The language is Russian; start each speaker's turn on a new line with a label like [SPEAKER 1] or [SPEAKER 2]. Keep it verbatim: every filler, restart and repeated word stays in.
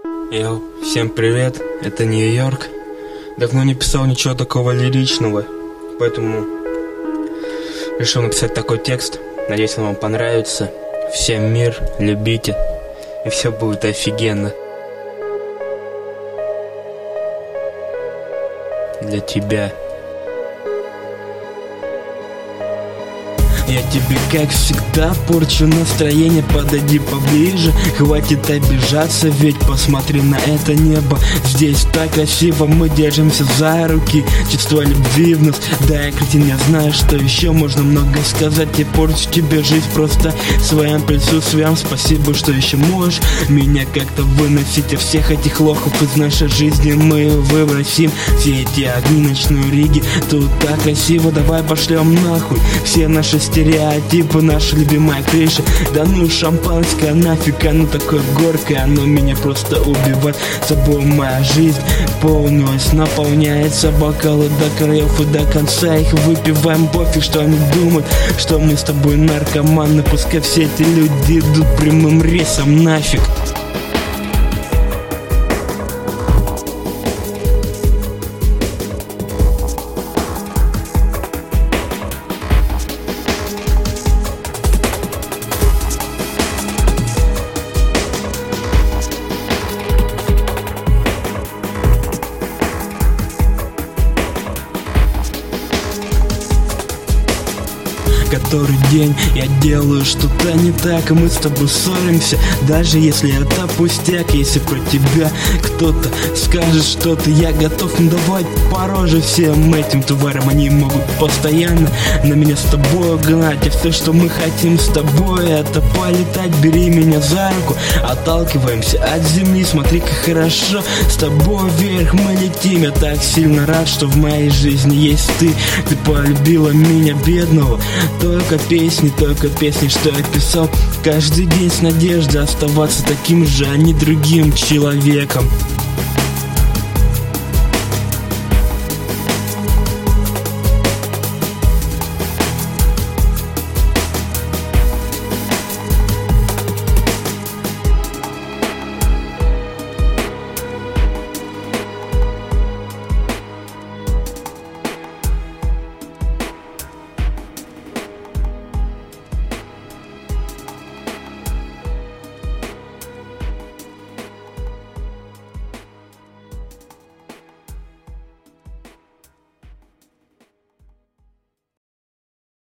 [SPEAKER 1] Йоу, всем привет, это Нью-Йорк. Давно не писал ничего такого лиричного, поэтому решил написать такой текст. Надеюсь, он вам понравится. Всем мир, любите, и все будет офигенно. Для тебя. Я тебе, как всегда, порчу настроение. Подойди поближе, хватит обижаться, ведь посмотри на это небо. Здесь так красиво, мы держимся за руки. Чувство любви в нас, да, я кретин, я знаю, что еще можно много сказать. Я порчу тебе жизнь просто своим присутствием. Спасибо, что еще можешь меня как-то выносить. А всех этих лохов из нашей жизни мы выбросим. Все эти огни ночной Риги, тут так красиво, давай пошлем нахуй все наши стереотипы, наша любимая крыша. Да ну шампанское нафиг, оно такое горькое, оно меня просто убивает. Собой моя жизнь полностью наполняется, бокалы до краев и до конца их выпиваем. Пофиг, что они думают, что мы с тобой наркоманы. Пускай все эти люди идут прямым рейсом нафиг. Который день я делаю что-то не так, и мы с тобой ссоримся, даже если это пустяк. Если про тебя кто-то скажет что-то, я готов надавать по роже всем этим тварям. Они могут постоянно на меня с тобой гнать, а все, что мы хотим с тобой, это полетать. Бери меня за руку, отталкиваемся от земли, смотри, как хорошо с тобой вверх мы летим. Я так сильно рад, что в моей жизни есть ты. Ты полюбила меня, бедного. Только песни, только песни, что я писал каждый день с надеждой оставаться таким же, а не другим человеком.